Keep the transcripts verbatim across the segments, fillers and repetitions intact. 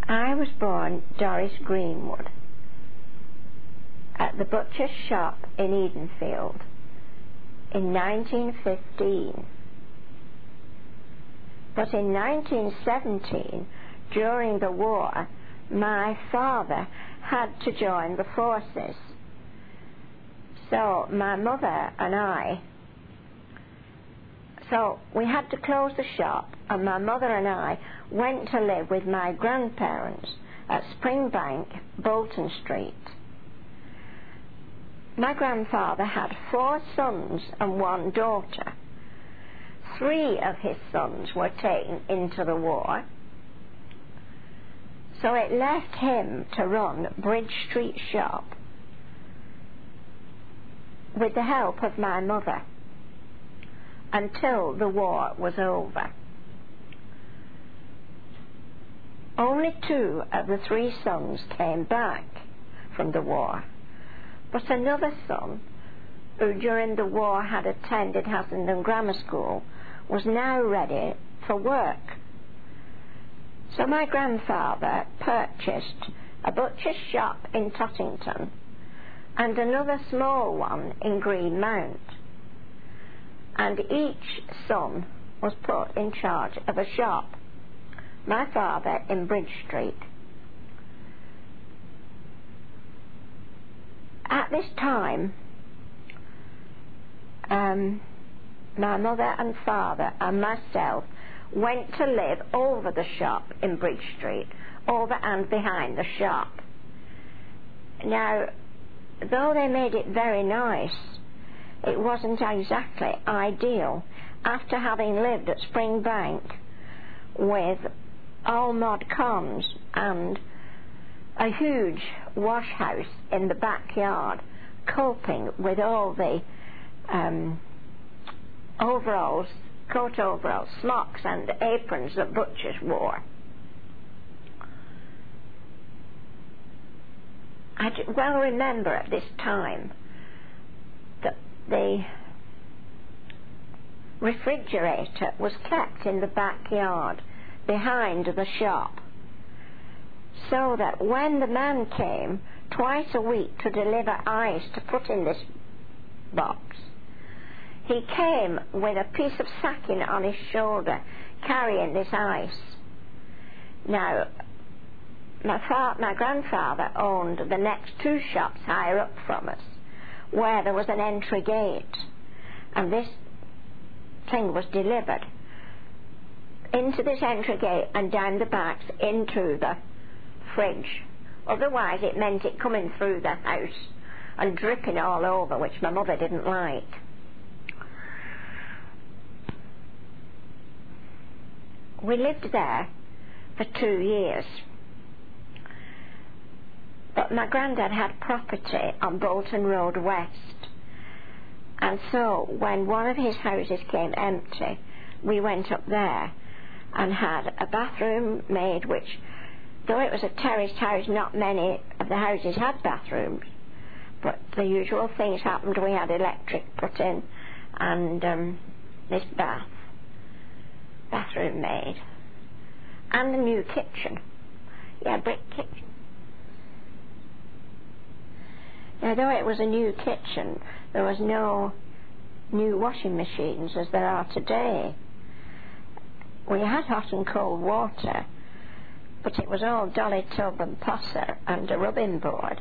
I was born Doris Greenwood at the butcher's shop in Edenfield in nineteen fifteen. But in nineteen seventeen, during the war, my father had to join the forces. So my mother and I, so we had to close the shop, and my mother and I went to live with my grandparents at Springbank, Bolton Street. My grandfather had four sons and one daughter. Three of his sons were taken into the war, so it left him to run Bridge Street shop with the help of my mother until the war was over. Only two of the three sons came back from the war, but another son, who during the war had attended Hassenden Grammar School, was now ready for work. So my grandfather purchased a butcher's shop in Tottington and another small one in Greenmount, and each son was put in charge of a shop. My father in Bridge Street. At this time, um, my mother and father and myself went to live over the shop in Bridge Street, over and behind the shop. Now, though they made it very nice, it wasn't exactly ideal after having lived at Springbank with all mod cons and a huge wash house in the backyard, coping with all the um, overalls, coat overalls, smocks and aprons that butchers wore. I well remember at this time that the refrigerator was kept in the backyard behind the shop, so that when the man came twice a week to deliver ice to put in this box, he came with a piece of sacking on his shoulder carrying this ice. Now, my, fa- my grandfather owned the next two shops higher up from us, where there was an entry gate, and this thing was delivered into this entry gate and down the backs into the fridge. Otherwise it meant it coming through the house and dripping all over, which my mother didn't like. We lived there for two years, but my granddad had property on Bolton Road West, and so when one of his houses came empty, we went up there and had a bathroom made, which, though it was a terraced house, not many of the houses had bathrooms, but the usual things happened. We had electric put in and um, this bath bathroom made, and a new kitchen. Yeah, brick kitchen. Now, though it was a new kitchen, there was no new washing machines as there are today. We had hot and cold water, but it was all dolly tub and posser and a rubbing board.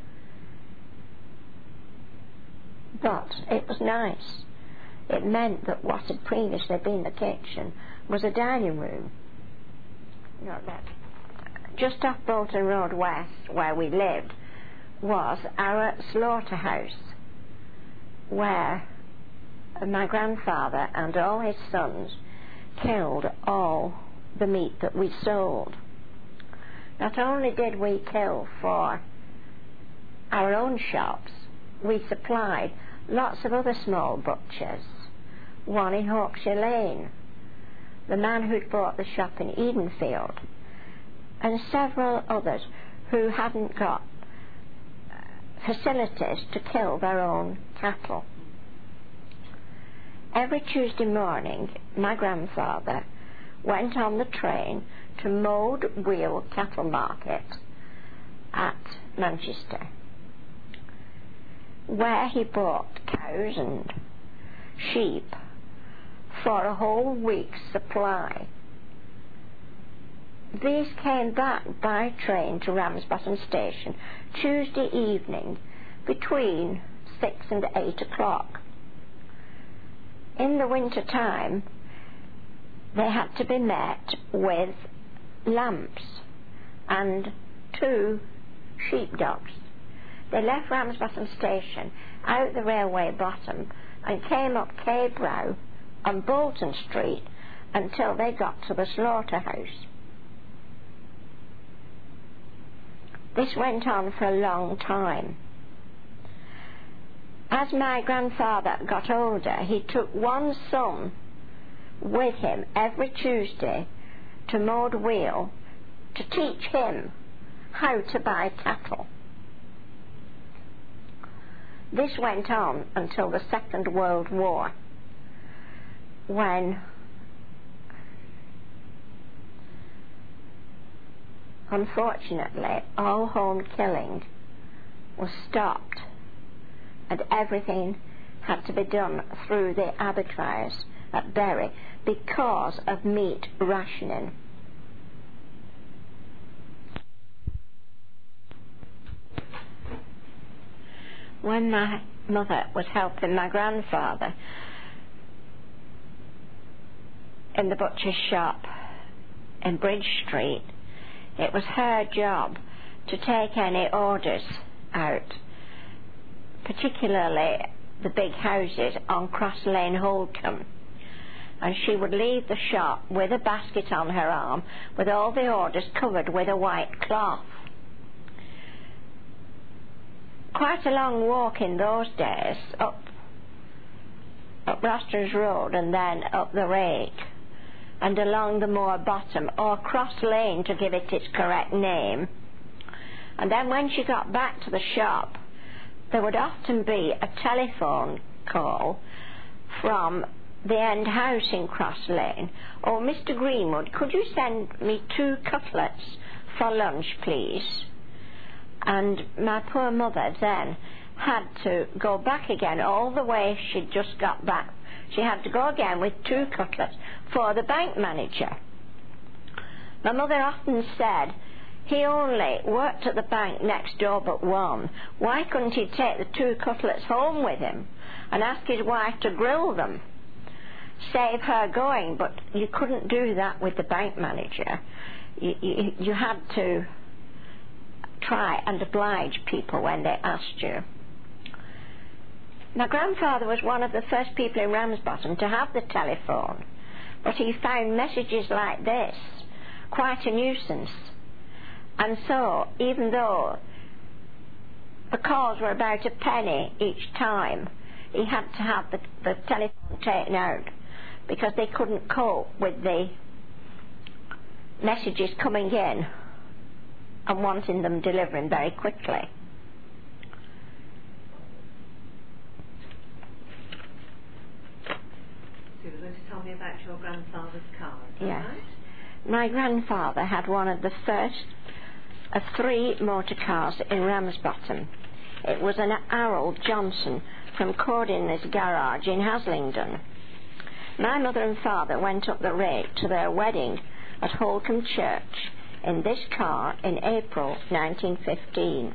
But it was nice. It meant that what had previously been the kitchen was a dining room. Not that. Just off Bolton Road West, where we lived, was our slaughterhouse, where my grandfather and all his sons killed all the meat that we sold. Not only did we kill for our own shops, we supplied lots of other small butchers, one in Hawkshire Lane, the man who'd bought the shop in Edenfield, and several others who hadn't got facilities to kill their own cattle. Every Tuesday morning, my grandfather went on the train to Mould Wheel Cattle Market at Manchester, where he bought cows and sheep for a whole week's supply. These came back by train to Ramsbottom Station Tuesday evening between six and eight o'clock. In the winter time, they had to be met with lamps and two sheepdogs. They left Ramsbottom Station out the railway bottom and came up Quay Brow and Bolton Street until they got to the slaughterhouse. This went on for a long time. As my grandfather got older, he took one son with him every Tuesday to Mould Wheel to teach him how to buy cattle. This went on until the Second World War, when unfortunately all home killing was stopped and everything had to be done through the abattoirs at Bury because of meat rationing. When my mother was helping my grandfather in the butcher's shop in Bridge Street, it was her job to take any orders out, particularly the big houses on Cross Lane, Holcombe. And she would leave the shop with a basket on her arm with all the orders covered with a white cloth. Quite a long walk in those days, up, up Rosters Road and then up the Rake and along the Moor Bottom, or Cross Lane to give it its correct name. And then when she got back to the shop, there would often be a telephone call from the end house in Cross Lane. "Oh, Mister Greenwood, could you send me two cutlets for lunch, please?" And my poor mother then had to go back again all the way she'd just got back. She had to go again with two cutlets for the bank manager. My mother often said he only worked at the bank next door but one. Why couldn't he take the two cutlets home with him and ask his wife to grill them? Save her going, but you couldn't do that with the bank manager. You, you, you had to try and oblige people when they asked you. My grandfather was one of the first people in Ramsbottom to have the telephone, but he found messages like this quite a nuisance. And so, even though the calls were about a penny each time, he had to have the, the telephone taken out because they couldn't cope with the messages coming in and wanting them delivering very quickly. So you were going to tell me about your grandfather's car, is that Yes. right? My grandfather had one of the first of three motor cars in Ramsbottom. It was an Arroll Johnson from Cordin's garage in Haslingden. My mother and father went up the Rake to their wedding at Holcombe Church in this car in April nineteen fifteen.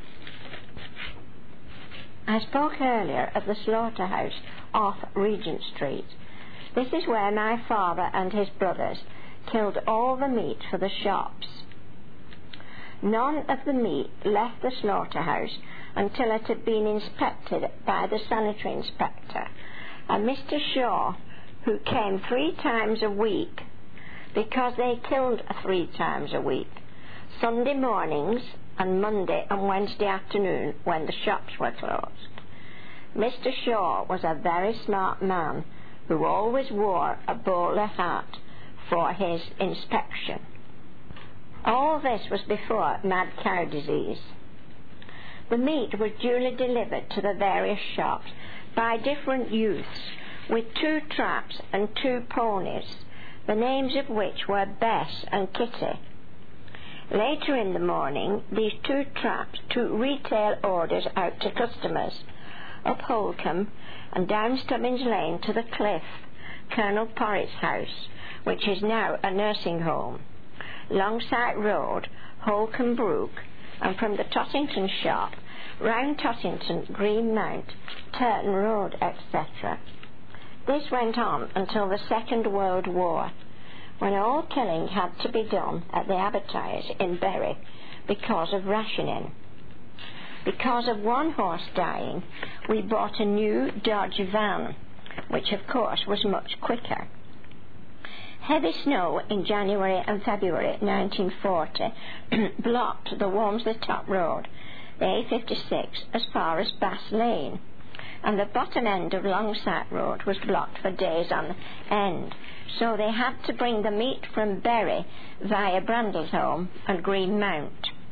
I spoke earlier of the slaughterhouse off Regent Street. This is where my father and his brothers killed all the meat for the shops. None of the meat left the slaughterhouse until it had been inspected by the sanitary inspector, and Mister Shaw, who came three times a week, because they killed three times a week, Sunday mornings and Monday and Wednesday afternoon when the shops were closed. Mister Shaw was a very smart man who always wore a bowler hat for his inspection. All this was before mad cow disease. The meat was duly delivered to the various shops by different youths with two traps and two ponies the names of which were Bess and Kitty. Later in the morning, these two traps took retail orders out to customers, up Holcombe and down Stubbins Lane to the Cliff, Colonel Porritt's house, which is now a nursing home, Longsight Road, Holcombe Brook, and from the Tottington shop, round Tottington, Green Mount, Turton Road, et cetera. This went on until the Second World War, when all killing had to be done at the abattoirs in Bury because of rationing. Because of one horse dying, we bought a new Dodge van, which of course was much quicker. Heavy snow in January and February nineteen forty blocked the Walmsley Top Road, the A fifty-six, as far as Bass Lane, and the bottom end of Longsight Road was blocked for days on end, so they had to bring the meat from Bury via Brandlesholme and Green Mount.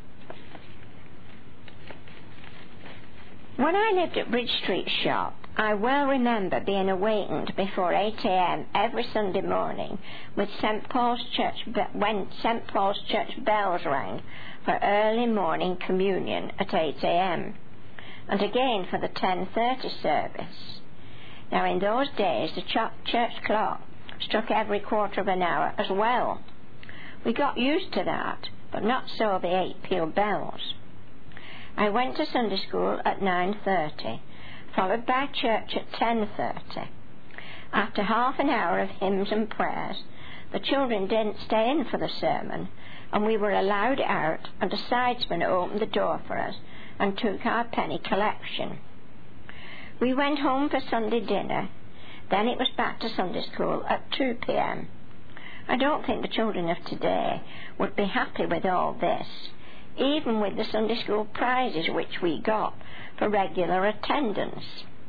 When I lived at Bridge Street shop, I well remember being awakened before eight a.m. every Sunday morning with Saint Paul's Church be- when Saint Paul's Church bells rang for early morning communion at eight a.m. and again for the ten thirty service. Now in those days the ch- church clock struck every quarter of an hour as well. We got used to that, but not so the eight peal bells. I went to Sunday school at nine thirty, followed by church at ten thirty. After half an hour of hymns and prayers, the children didn't stay in for the sermon, and we were allowed out, and a sidesman opened the door for us and took our penny collection. We went home for Sunday dinner, then it was back to Sunday school at two p.m. I don't think the children of today would be happy with all this, even with the Sunday school prizes which we got for regular attendance.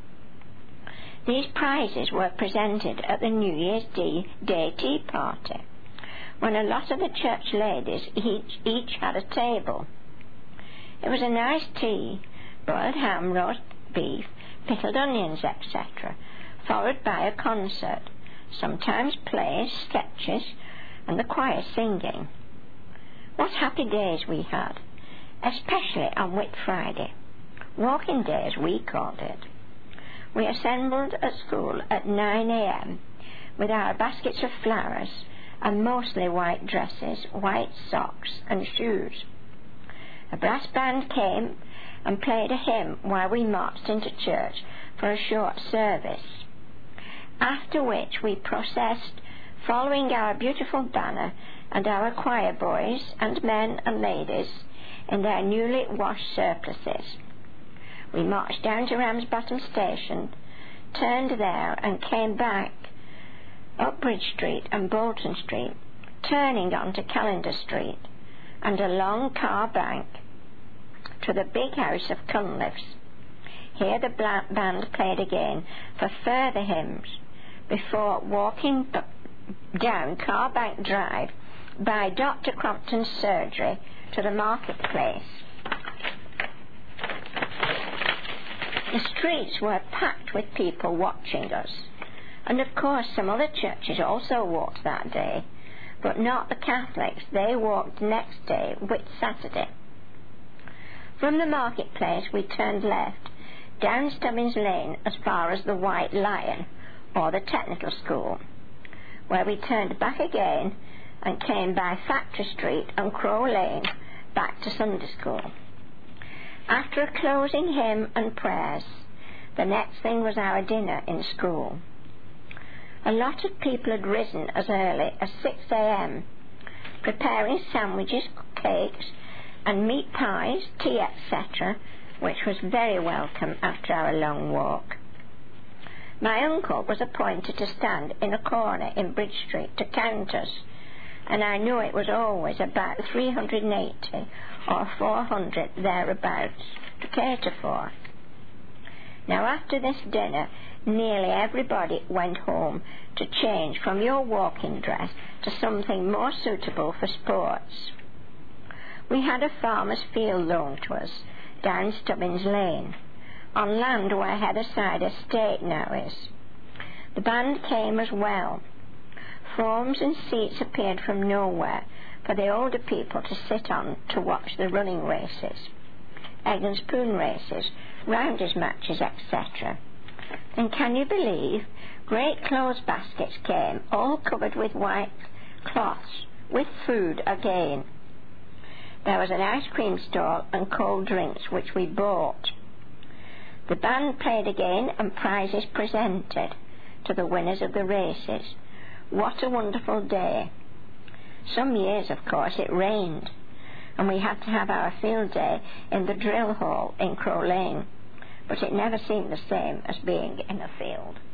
These prizes were presented at the New Year's Day tea party, when a lot of the church ladies each, each had a table. It was a nice tea, boiled ham, roast beef, pickled onions, et cetera, followed by a concert, sometimes plays, sketches, and the choir singing. What happy days we had, especially on Whit Friday. Walking days, we called it. We assembled at school at nine a.m. with our baskets of flowers and mostly white dresses, white socks and shoes. A brass band came and played a hymn while we marched into church for a short service, after which we processed, following our beautiful banner and our choir boys and men and ladies in their newly washed surplices. We marched down to Ramsbottom Station, turned there and came back up Bridge Street and Bolton Street, turning onto Callender Street and along Car Bank to the big house of Cunliffe's. Here the band played again for further hymns before walking b- down Car Bank Drive by Doctor Crompton's surgery to the marketplace. The streets were packed with people watching us, and of course some other churches also walked that day, but not the Catholics. They walked next day, Whit Saturday. From the marketplace we turned left down Stubbins Lane as far as the White Lion, or the Technical School, where we turned back again and came by Factory Street and Crow Lane back to Sunday school. After a closing hymn and prayers, the next thing was our dinner in school. A lot of people had risen as early as six a.m, preparing sandwiches, cakes, and meat pies, tea, et cetera, which was very welcome after our long walk. My uncle was appointed to stand in a corner in Bridge Street to count us, and I knew it was always about three hundred eighty or four hundred thereabouts to cater for. Now after this dinner, nearly everybody went home to change from your walking dress to something more suitable for sports. We had a farmer's field loaned to us down Stubbins Lane, on land where Heatherside Estate now is. The band came as well. Forms and seats appeared from nowhere for the older people to sit on to watch the running races, egg and spoon races, rounders matches, et cetera. And can you believe, great clothes baskets came, all covered with white cloths, with food again. There was an ice cream stall and cold drinks, which we bought. The band played again and prizes presented to the winners of the races. What a wonderful day. Some years, of course, it rained, and we had to have our field day in the drill hall in Crow Lane, but it never seemed the same as being in a field.